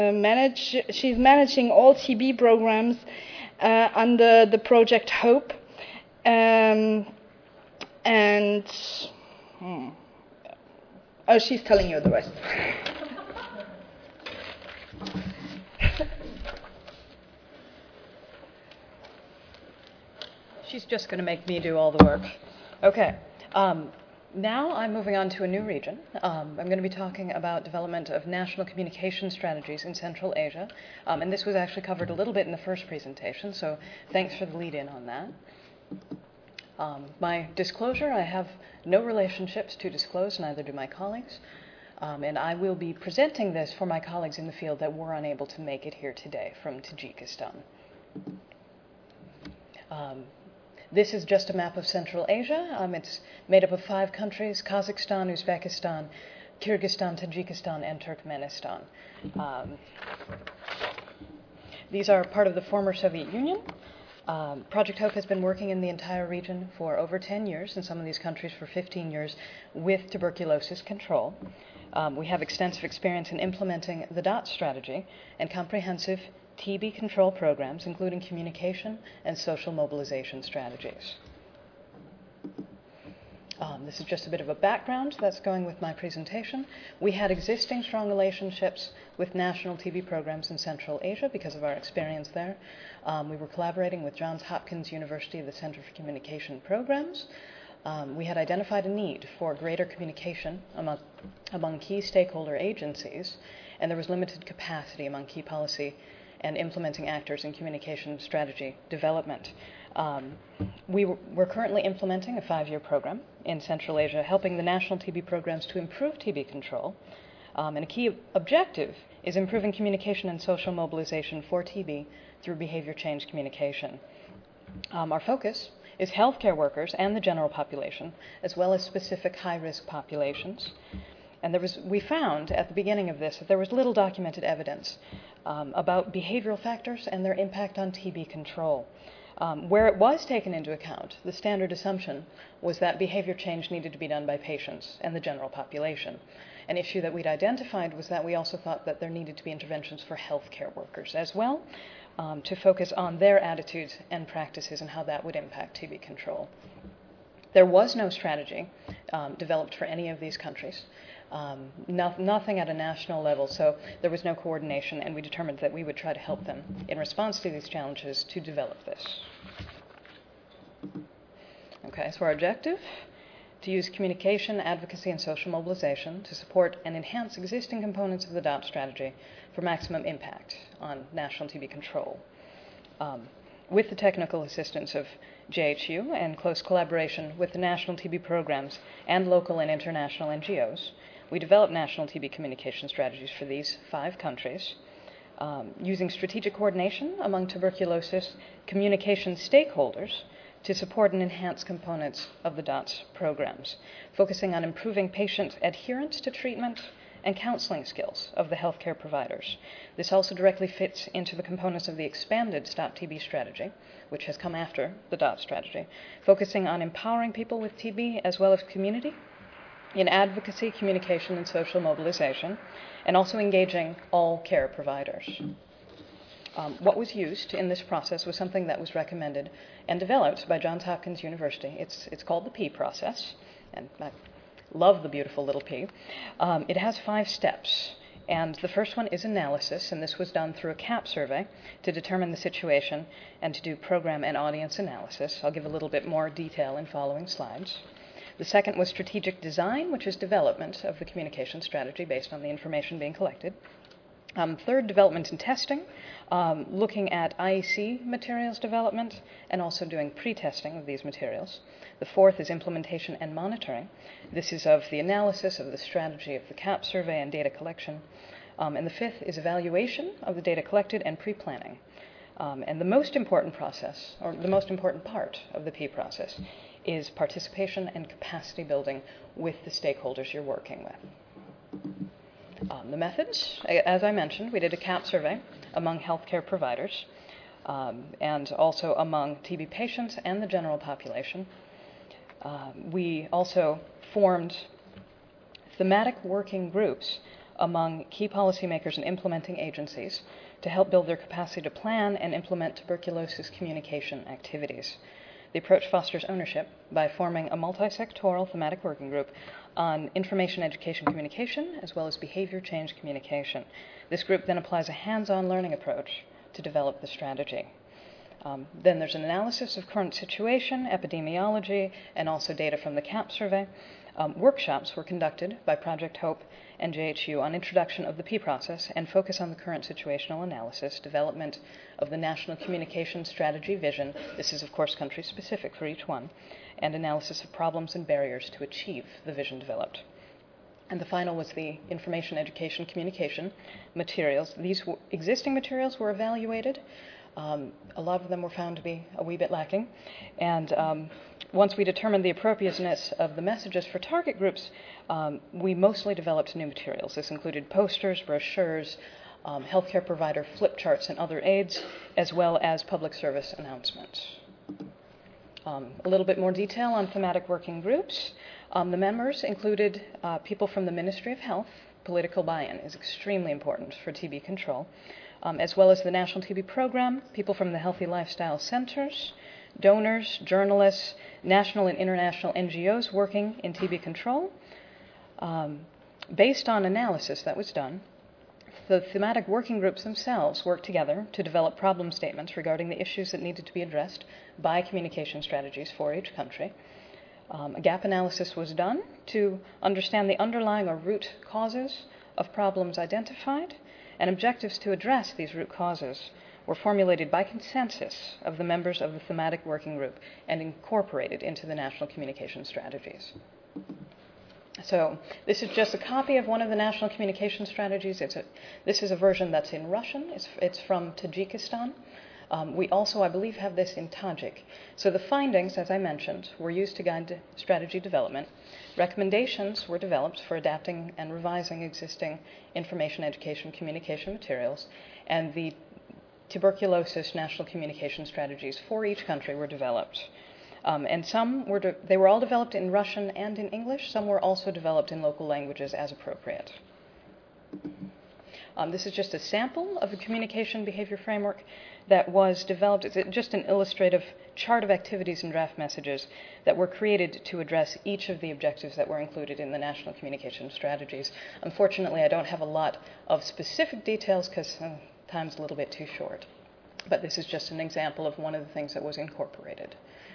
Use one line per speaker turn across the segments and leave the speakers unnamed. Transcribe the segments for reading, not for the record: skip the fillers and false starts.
She's managing all TB programs under the Project Hope, she's telling you the rest.
She's just going to make me do all the work. Okay. Now I'm moving on to a new region. I'm going to be talking about development of national communication strategies in Central Asia. And this was actually covered a little bit in the first presentation, so thanks for the lead-in on that. My disclosure, I have no relationships to disclose, neither do my colleagues. And I will be presenting this for my colleagues in the field that were unable to make it here today from Tajikistan. This is just a map of Central Asia. It's made up of 5 countries: Kazakhstan, Uzbekistan, Kyrgyzstan, Tajikistan, and Turkmenistan. These are part of the former Soviet Union. Project Hope has been working in the entire region for over 10 years, in some of these countries for 15 years, with tuberculosis control. We have extensive experience in implementing the DOT strategy and comprehensive TB control programs, including communication and social mobilization strategies. This is just a bit of a background that's going with my presentation. We had existing strong relationships with national TB programs in Central Asia because of our experience there. We were collaborating with Johns Hopkins University, the Center for Communication Programs. We had identified a need for greater communication among key stakeholder agencies, and there was limited capacity among key policy and implementing actors in communication strategy development. We're currently implementing a 5-year program in Central Asia, helping the national TB programs to improve TB control. And a key objective is improving communication and social mobilization for TB through behavior change communication. Our focus is healthcare workers and the general population, as well as specific high-risk populations. And we found at the beginning of this that there was little documented evidence about behavioral factors and their impact on TB control. Where it was taken into account, the standard assumption was that behavior change needed to be done by patients and the general population. An issue that we'd identified was that we also thought that there needed to be interventions for healthcare workers as well, to focus on their attitudes and practices and how that would impact TB control. There was no strategy developed for any of these countries. Nothing at a national level, so there was no coordination, and we determined that we would try to help them in response to these challenges to develop this. Okay, so our objective: to use communication, advocacy, and social mobilization to support and enhance existing components of the DOT strategy for maximum impact on national TB control. With the technical assistance of JHU and close collaboration with the national TB programs and local and international NGOs, we developed national TB communication strategies for these 5 countries, using strategic coordination among tuberculosis communication stakeholders to support and enhance components of the DOTS programs, focusing on improving patient adherence to treatment and counseling skills of the healthcare providers. This also directly fits into the components of the expanded Stop TB strategy, which has come after the DOT strategy, focusing on empowering people with TB as well as community in advocacy, communication, and social mobilization, and also engaging all care providers. What was used in this process was something that was recommended and developed by Johns Hopkins University. It's called the P process, and I love the beautiful little P. It has 5 steps, and the first one is analysis, and this was done through a CAP survey to determine the situation and to do program and audience analysis. I'll give a little bit more detail in following slides. The second was strategic design, which is development of the communication strategy based on the information being collected. Third, development and testing, looking at IEC materials development and also doing pre-testing of these materials. The fourth is implementation and monitoring. This is of the analysis of the strategy of the CAP survey and data collection. And the fifth is evaluation of the data collected and pre-planning. And the most important process, or the most important part of the P process, is participation and capacity building with the stakeholders you're working with. The methods, as I mentioned, we did a CAP survey among healthcare providers and also among TB patients and the general population. We also formed thematic working groups among key policymakers and implementing agencies to help build their capacity to plan and implement tuberculosis communication activities. The approach fosters ownership by forming a multi-sectoral thematic working group on information education communication as well as behavior change communication. This group then applies a hands-on learning approach to develop the strategy. Then there's an analysis of current situation, epidemiology, and also data from the CAP survey. Workshops were conducted by Project HOPE and JHU on introduction of the P process and focus on the current situational analysis, development of the National Communication Strategy Vision. This is, of course, country-specific for each one, and analysis of problems and barriers to achieve the vision developed. And the final was the information education communication materials. These existing materials were evaluated. A lot of them were found to be a wee bit lacking. And once we determined the appropriateness of the messages for target groups, we mostly developed new materials. This included posters, brochures, healthcare provider flip charts and other aids, as well as public service announcements. A little bit more detail on thematic working groups. The members included people from the Ministry of Health. Political buy-in is extremely important for TB control, as well as the National TB Program, people from the Healthy Lifestyle Centers, donors, journalists, national and international NGOs working in TB control. Based on analysis that was done, the thematic working groups themselves worked together to develop problem statements regarding the issues that needed to be addressed by communication strategies for each country. A gap analysis was done to understand the underlying or root causes of problems identified, and objectives to address these root causes were formulated by consensus of the members of the thematic working group and incorporated into the national communication strategies. So this is just a copy of one of the national communication strategies. This is a version that's in Russian. It's from Tajikistan. We also, I believe, have this in Tajik. So the findings, as I mentioned, were used to guide strategy development. Recommendations were developed for adapting and revising existing information education communication materials, and the tuberculosis national communication strategies for each country were developed. And some were they were all developed in Russian and in English. Some were also developed in local languages as appropriate. This is just a sample of a communication behavior framework that was developed. It's just an illustrative chart of activities and draft messages that were created to address each of the objectives that were included in the national communication strategies. Unfortunately, I don't have a lot of specific details because time's a little bit too short. But this is just an example of one of the things that was incorporated.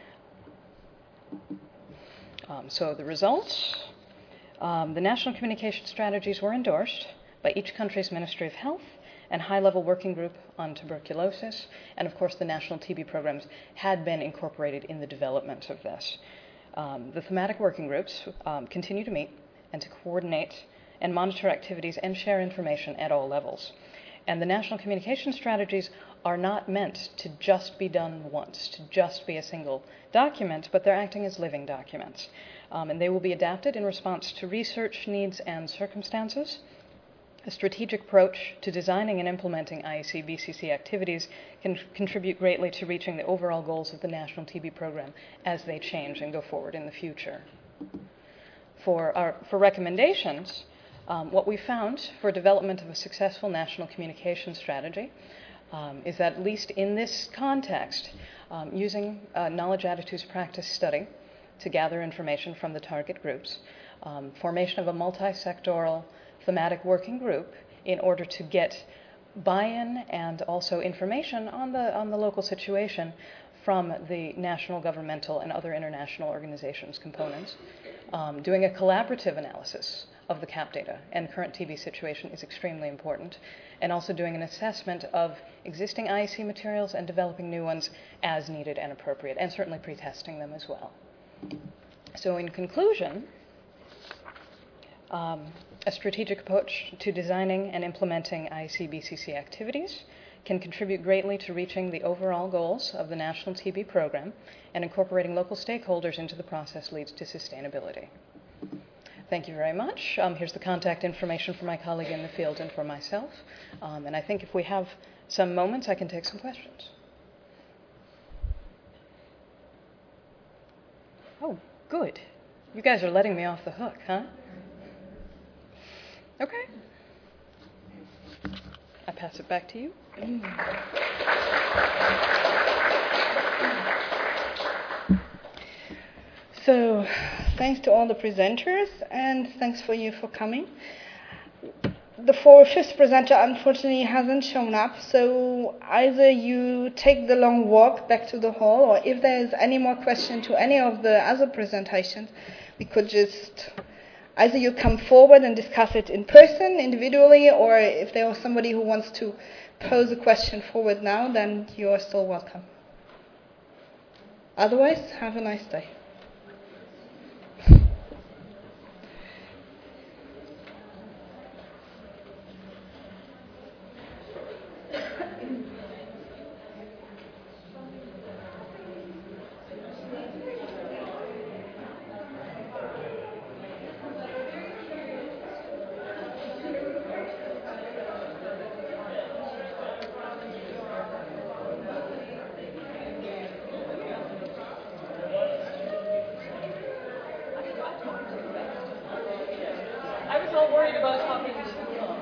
So the results, the national communication strategies were endorsed by each country's Ministry of Health and high-level working group on tuberculosis, and of course the national TB programs had been incorporated in the development of this. The thematic working groups continue to meet and to coordinate and monitor activities and share information at all levels. And the national communication strategies are not meant to just be done once, to just be a single document, but they're acting as living documents. And they will be adapted in response to research needs and circumstances. A strategic approach to designing and implementing IEC-BCC activities can contribute greatly to reaching the overall goals of the National TB Program as they change and go forward in the future. For recommendations, what we found for development of a successful national communication strategy is that, at least in this context, using knowledge attitudes practice study to gather information from the target groups, formation of a multi-sectoral thematic working group in order to get buy-in and also information on the local situation from the national governmental and other international organizations components. Doing a collaborative analysis of the CAP data and current TB situation is extremely important, and also doing an assessment of existing IEC materials and developing new ones as needed and appropriate, and certainly pre-testing them as well. So in conclusion, a strategic approach to designing and implementing IEC-BCC activities can contribute greatly to reaching the overall goals of the National TB Program, and incorporating local stakeholders into the process leads to sustainability. Thank you very much. Here's the contact information for my colleague in the field and for myself. And I think if we have some moments, I can take some questions. Oh, good. You guys are letting me off the hook, huh? Okay. I pass it back to you.
So, thanks to all the presenters, and thanks for you for coming. The fifth presenter unfortunately hasn't shown up, so either you take the long walk back to the hall, or if there's any more question to any of the other presentations, we could just either you come forward and discuss it in person, individually, or if there was somebody who wants to pose a question forward now, then you are still welcome. Otherwise, have a nice day.
I was all worried about talking too long.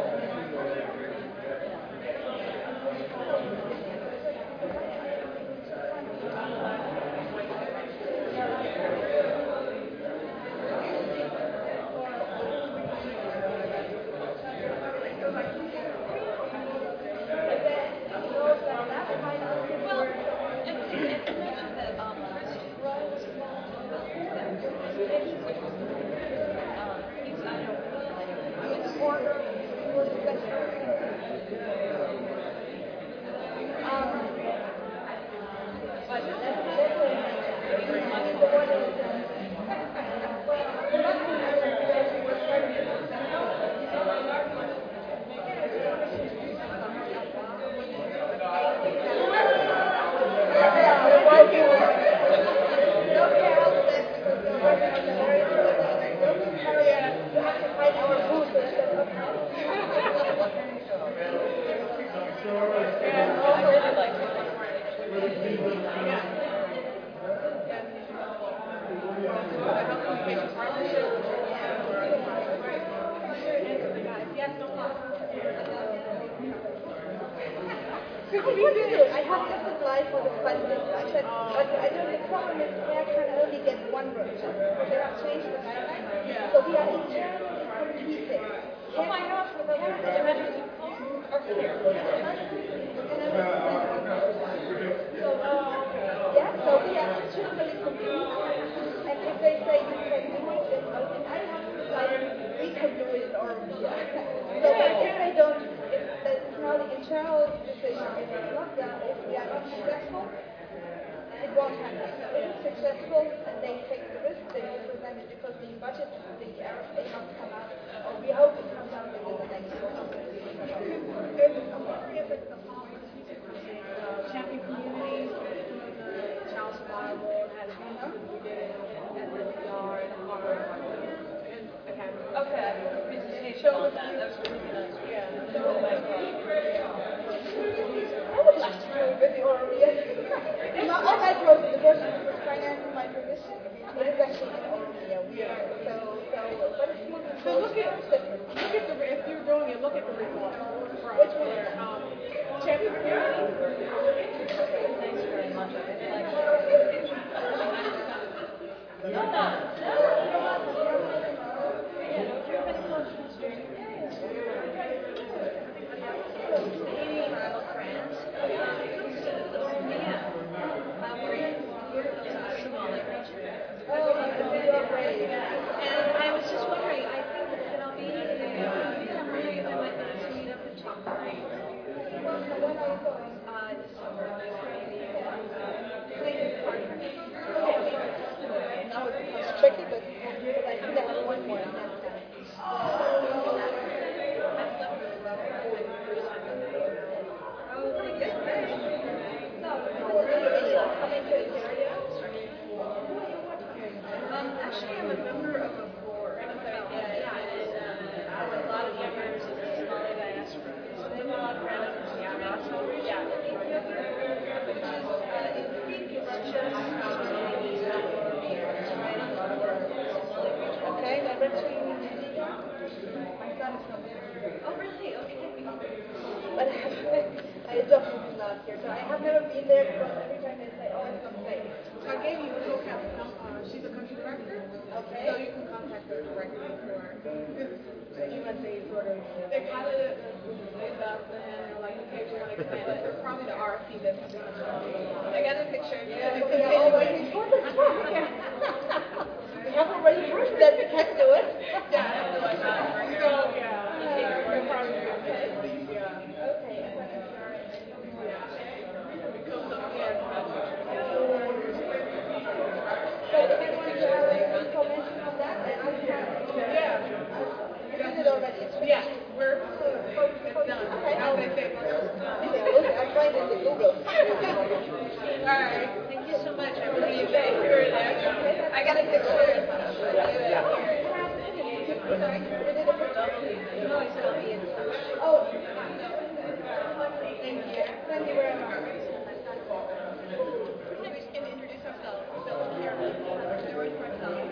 I have just applied for the funding. I said, but I know the problem is CARE can only get one version. They have changed the guidelines. So we are internally competing. Oh my gosh, with the or here. So we are internally competing. And if they say you can do it, and I have to decide we can do it or we are. So if they don't, it's now the internal decision. If it's not done, if we are not successful, it won't happen. If it's successful and they take the risk, they will present it because the budget, the RFA must come out, or we hope it comes out within the next 4 months.
I'm wondering if it's the policy champion communities, the child survival, had we did at the DR and Harvard and Academy.
Okay, presentation on that. That was really nice.
Yeah.
I would like to do it with the oral I had wrote the version that was financing my position. It is actually an oral but it's more
So look at the if you're doing it, look at the report.
Which one?
Champion community.
Thanks very much.
And I was just wondering, I think that I'll be in February, I might not meet up and talk to
I just moved last year, so I have never been there because every time they say, oh, it's not safe.
So I gave you Hillcap. She's a country director.
Okay.
So you can contact her directly for. So you must say sort of. They piloted it up and then they're like, okay, we want to expand it. They're probably the RFP that's doing it. I got a picture.
Yeah, we are already for the truck. We have already proven that we can do it.
Yeah, so yeah. They're probably doing it. Yeah.
Okay. So if you want to have information on that, then I can. You did it already. It's
Yeah, we're done.
Okay.
As they say, we're done.
I'll find it in Google.
All right. Thank you so much. I believe that you were there. I got a picture.
Sorry, we did a picture.
No, I said I'll be in touch.
Oh,
Thank you.
thank you very much.
We can introduce ourselves. So here, we're with ourselves.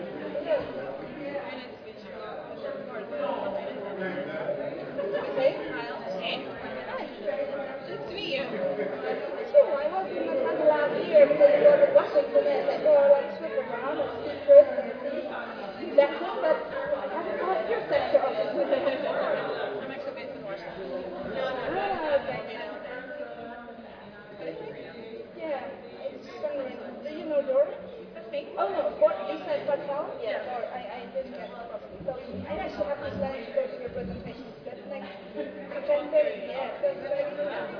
Okay.
Kyle. Hey. Nice to meet you.
Sure, I was in Montana last year because it was in Washington and I go like trip around and see first and see sector, but I haven't got your sector of it.
I'm actually based in Washington.
Okay. Yeah, I was wondering, do you know Dory?
That's me.
Oh no, you said Patel? Yeah, or I didn't get it properly. So I actually have to plan to go to your presentation. That's next 10:30. Yeah, that's right.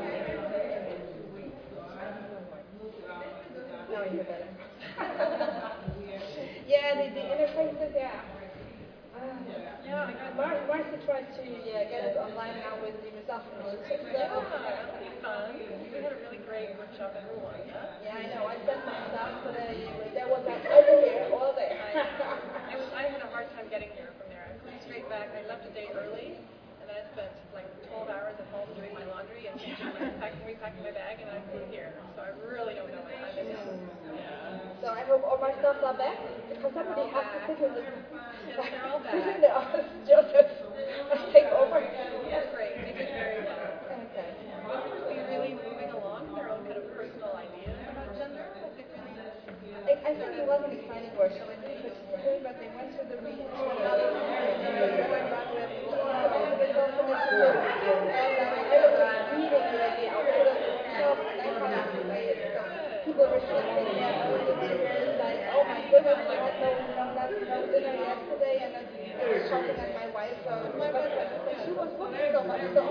Now I hear better. Yeah, the interfaces, yeah. Marcy tried to get it online now with the results.
Yeah, that would be fun. We had a really great workshop, everyone.
Yeah, I know. I sent my stuff, but there was that over here all day.
I had a hard time getting here from there. I flew straight back. I left a day early, and then I spent like 12 hours at home doing my laundry and repacking my bag, and I flew here. So I really don't know what time it is.
So I hope all my stuff are back because somebody has to sit in the.
Yes, they're all back.
In the office, Joseph. Let's take over.
That's great. They did very well.
Okay.
Most seems to be really moving along their own kind of personal ideas about gender.
I think it was an exciting workshop. I didn't participate, but they went through the reading. People were saying, like, oh my goodness, I had no dinner yesterday, and then I was shouting at my wife, she was working so much, so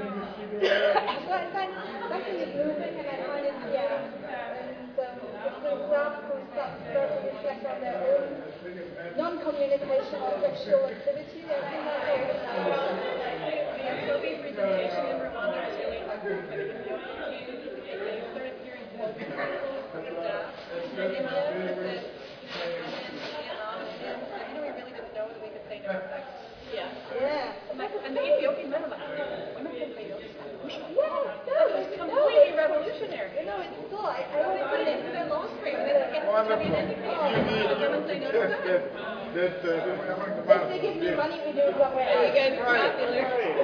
I find nothing is moving, and I find it, and if the staff can start to reflect on their own non-communication or sexual activity, I think that's all.
The Adobe presentation in Rwanda was really helpful for the community. They started hearing quotes from the staff. In India, they said, Vietnam, and we really didn't know that we could say no to sex.
Yeah.
And the Ethiopian men were like, women can say no to sex.
It's
Completely revolutionary.
You know, it's still, I
They put it into their law screen. They don't get to be anything. Women say no to sex.
If they give me money, we do it somewhere else.
You guys are popular.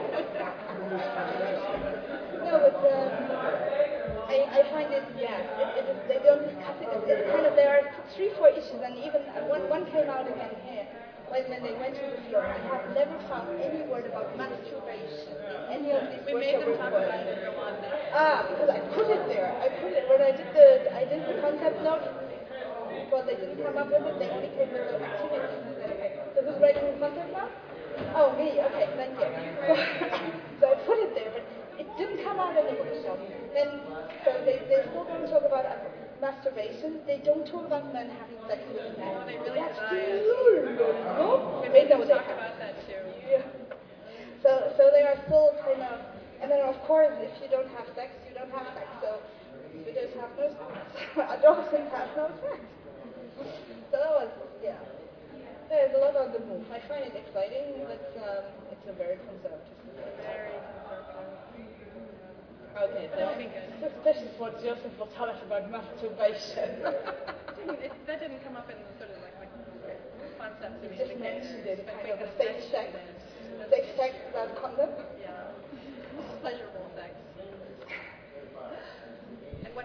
No, but I find it, they don't discuss it. It's kind of, there are 3-4 issues, and even one came out again here. When they went to the field, I have never found any word about masturbation in any of these
We made them talk
reports.
about it in Rwanda.
Because I put it there. When I did the concept note, because they didn't come up with it, they only came with the activities. I said, okay, so who's writing the concept note? Oh, me. Okay, thank you. So I put it there, but it didn't come out in the workshop. Then, so they still don't talk about masturbation. They don't talk about men having sex with men.
Oh, they really
That's
deny it. We
They
made
know
them
they
talk
have.
about that too.
Yeah. So they are still kind of, and then of course, if you don't have sex, you don't have sex. So widows have no sex. Adolescents have no sex. So that was, there's a lot on the move. I find it exciting, but it's a very conservative society.
Very conservative.
Okay, so this is what Joseph will tell us about masturbation.
That didn't come up in sort of like concepts.
He just mentioned it,
But
kind
we
of a
could
safe sex.
mention it.
Safe sex without condom.
Yeah. Pleasurable sex.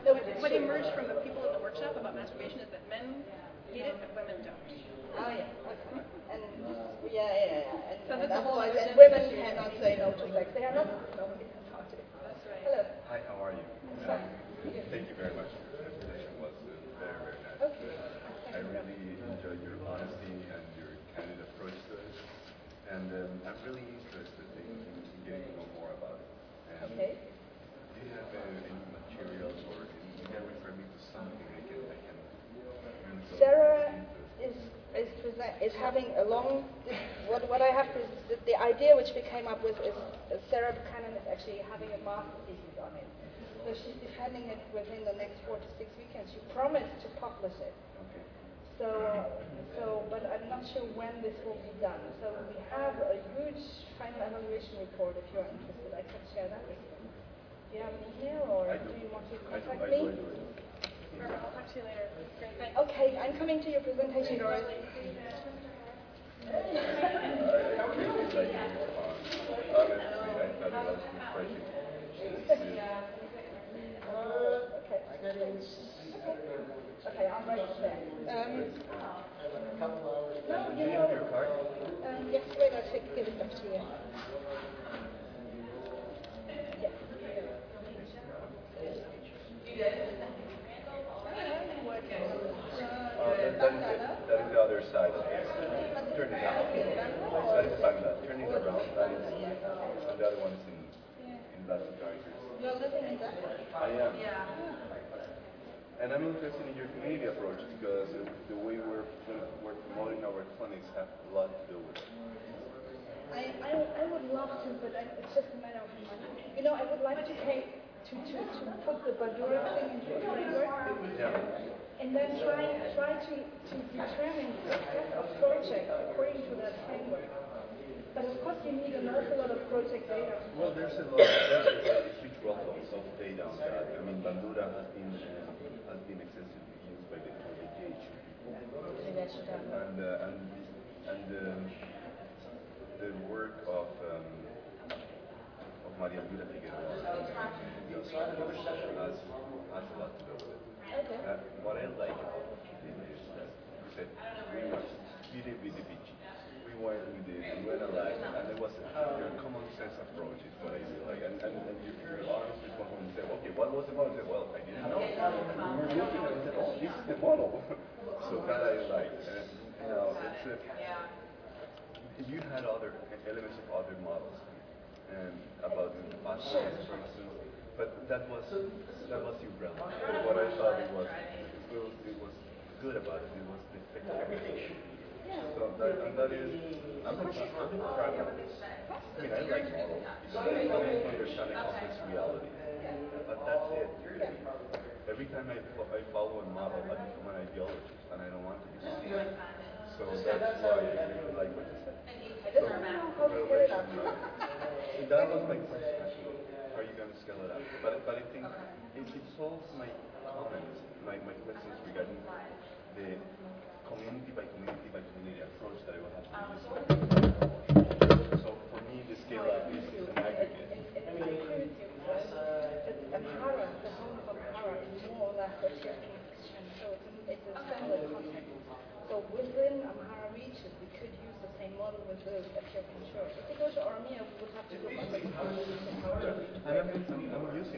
what emerged from the people at the workshop about masturbation is that men need it, but women don't.
Oh yeah, okay. And yeah.
So
And
that's the whole
otherwise, and
agenda
women
that you-
cannot say no to sex. They are not nobody can talk to.
That's right.
Hello.
Hi, how are you? Thank you very much. The presentation was very, very nice.
Okay.
I really enjoyed your honesty and your candid approach to it. And I'm really interested in getting to know more about it. And
Okay.
do you have any materials or you can refer me to something I can really go
Sarah
into?
is having a long. What I have is the idea which we came up with is Sarah Buchanan is actually having a master thesis on it. So she's defending it within the next 4 to 6 weekends. She promised to publish it.
Okay.
But I'm not sure when this will be done. So we have a huge final evaluation report. If you're interested, I can share that with you. Do you have an email, or
I do.
do you want to
I
contact
do.
me?
Perfect. I'll talk to you later. Great. Thanks.
Okay, I'm coming to your presentation, Doris.
I really like your response. Honestly, I thought it was refreshing.
Okay, I'll write it there. No,
Do you have your card?
yes, wait, I'll give it back to you. Yeah.
That is the other side of it. Turn it out. That is Bangla. Turn it around. That is, and the other one is in Latin characters.
You're living in that?
I am. And I'm interested in your community approach because the way we're promoting our clinics have a lot to do with it.
I would love to, but it's just a matter of money. You know, I would like to take to put the Badura thing into a framework.
Yeah.
And then try to determine the success of projects according to that framework. But of course you need an awful lot of project data.
Well, there's a huge wealth of data on that. I mean, Bandura has been extensively used by the GH and the work of Maria Elvira Figueroa has a lot to do with it.
Okay.
What I like about it is that we said we want BDBDBG. We went alive, and it was your common sense approach is what I really like. And your honest response when you say, okay, what was the model? I said, well, I didn't know. We were looking at it and said, oh, this is the model. So that I like. And you had other elements of other models and about the past, for instance, but that was your realm. What I thought it was good about it. It was the effective. So that is, I'm proud of it. I mean, I like models because I don't understand a complex reality, but that's it. Every time I follow a model, I become an ideologist, and I don't want to be one. So that's why I really like what you said. So, that was my question. How are you going to scale it up? But I think it solves my comments, my questions regarding the community by community approach that I will have to use. So for me, the scale up is an aggregate.
I agree with you. Amhara, the home of Amhara, is more or less a Ethiopian Christian, so it's a similar concept. So within Amhara region, we could use the same model with the Ethiopian church. If we go to Oromia, we would have to look at the
And I'm using